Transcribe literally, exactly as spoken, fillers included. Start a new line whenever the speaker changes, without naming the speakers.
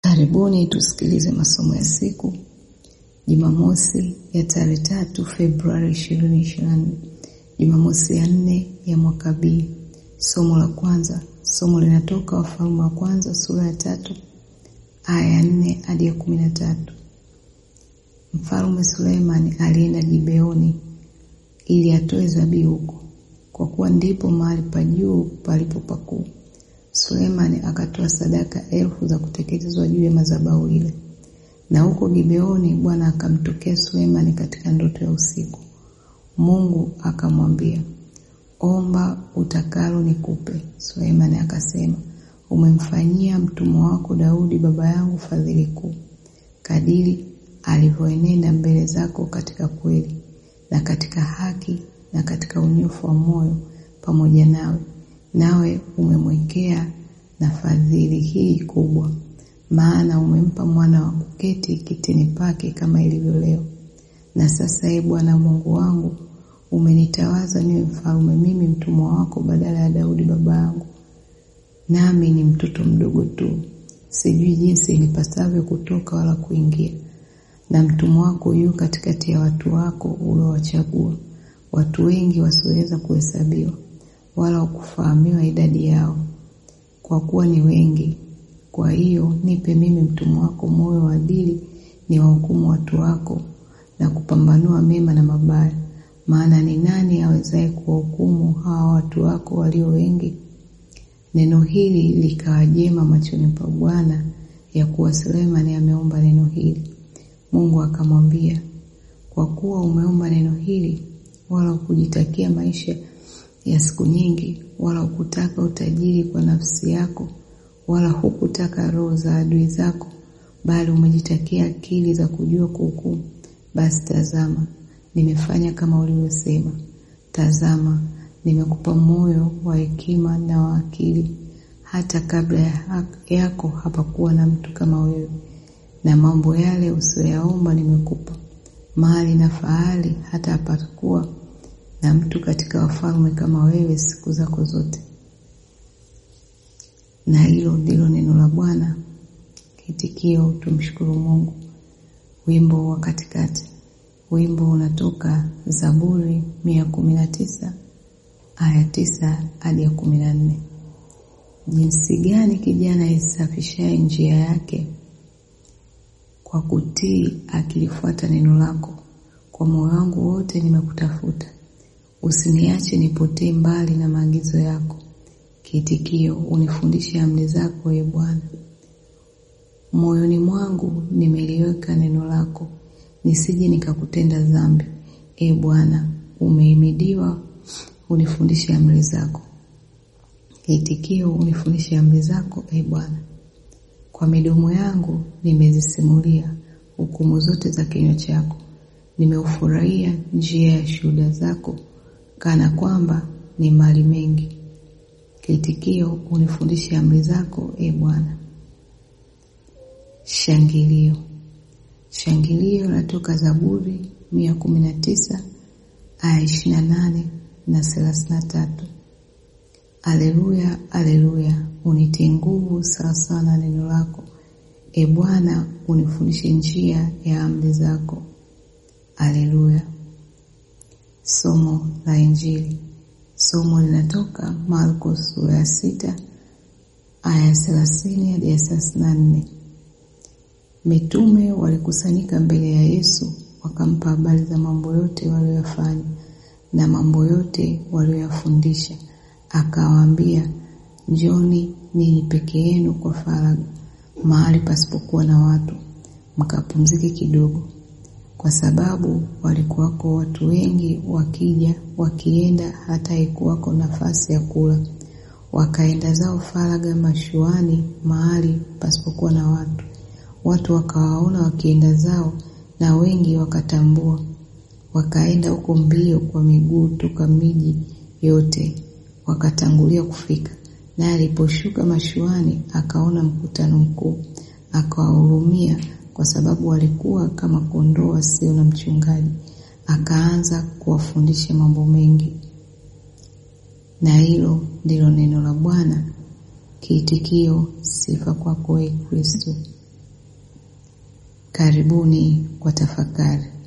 Karibuni tusikilize masomo ya siku Jumamosi ya tarehe tatu Februari ishirini ishirini na nne. Jumamosi ya nne ya mwaka B. Somo la kwanza, somo linatoka Wafalme wa kwanza sura ya tatu aya ya nne hadi ya kumi na tatu. Mfalme Suleiman alienda Gibeoni ili atoe dhabihu huko, kwa kuwa ndipo mahali pa juu palipo pakuu. Suleiman akatoa sadaka elfu za kuteketezwa juu ya madhabahu ile. Na huko Gibeoni Bwana akamtokea Suleiman katika ndoto ya usiku. Mungu akamwambia, omba utakalo nikupe. Suleiman akasema, umemfanyia mtumwa wako Daudi baba yangu fadhili kuu, kadiri alivyoenenda mbele zako katika kweli na katika haki na katika unyofu wa moyo pamoja nawe. Nawe umemwekea na fadhili hii kubwa, maana umempa mwana wa kuketi kitini pake kama ilivyo leo. Na sasa ee Bwana Mungu wangu, umenitawaza niwe mfalme mimi mtumwa wako badala ya Daudi baba yangu. Nami ni mtoto mdogo tu, sijui jinsi nipasavyo kutoka wala kuingia. Na mtumwa wako yu katikati ya watu wako uliowachagua, watu wengi wasioweza kuhesabiwa wala kufahamiwa idadi yao, kwa kuwa ni wengi. Kwa hiyo nipe mimi mtumwa wako moyo wa adili, ni wahukumu watu wako na kupambanua mema na mabaya. Maana ni nani awezaye kuwahukumu hawa watu wako walio wengi? Neno hili likawa jema machoni pa Bwana, ya kuwa Suleiman ameomba neno hili. Mungu akamwambia, kwa kuwa umeomba neno hili, wala kujitakia maisha ya siku nyingi, wala hukutaka utajiri kwa nafsi yako, wala hukutaka roho za adui zako, bali umejitakia akili za kujua kuhukumu, basi tazama, nimefanya kama ulivyosema. Tazama, nimekupa moyo wa hekima na wa akili, hata kabla ya yako hapakuwa na mtu kama wewe. Na mambo yale usiyoyaomba nimekupa, mali na fahari, hata hapakuwa na mtu katika wafalme kama wewe siku zako zote. Na hilo ndilo neno la Bwana. Kiitikio, tumshukuru Mungu. Wimbo wa katikati. Wimbo unatoka Zaburi mia kumi na tisa aya tisa hadi ya kumi na nne. Jinsi gani kijana isafishaye njia yake, kwa kutii akilifuata neno lako. Kwa moyo wangu wote nimekutafuta, usiniache nipotee mbali na maagizo yako. Kiitikio, unifundishe amri zako ee Bwana. Moyoni mwangu nimeliweka neno lako, nisije nikakutenda dhambi. Ee Bwana, umehimidiwa, unifundishe amri zako. Kiitikio, unifundishe amri zako ee Bwana. Kwa midomo yangu nimezisimulia hukumu zote za kinywa chako. Nimeufurahia njia ya shuhuda zako, kana kwamba ni mali mengi. Kiitikio, unifundishe amri zako ee Bwana. Shangilio. Shangilio natoka Zaburi mia kumi na tisa aya ishirini na nane na thelathini na tatu. Haleluya, haleluya, unitie nguvu sawa sawa na neno lako. E Bwana, unifundishe njia ya amri zako. Haleluya. Somo la Injili. Somo linatoka Marko sura ya sita aya thelathini hadi thelathini na nne. Mitume walikusanyika mbele ya Yesu, wakampa habari za mambo yote waliyofanya na mambo yote waliyofundisha. Akawaambia, njoni ninyi peke yenu kwa faragha, mahali pasipokuwa na watu, mkapumzike kidogo. Kwa sababu walikuwako watu wengi wakija wakienda, hata haikuwako nafasi ya kula. Wakaenda zao faragha mashuani, mahali pasipokuwa na watu. Watu wakawaona wakienda zao, na wengi wakatambua. Wakaenda huko mbio kwa miguu toka miji yote, wakatangulia kufika. Na aliposhuka mashuani, akaona mkutano mkuu, akawahurumia, kwa sababu walikuwa kama kondoo wasio na mchungaji. Akaanza kuwafundisha mambo mengi. Na hilo ndilo neno la Bwana. Kiitikio, sifa kwako ee Kristo. Karibuni kwa tafakari.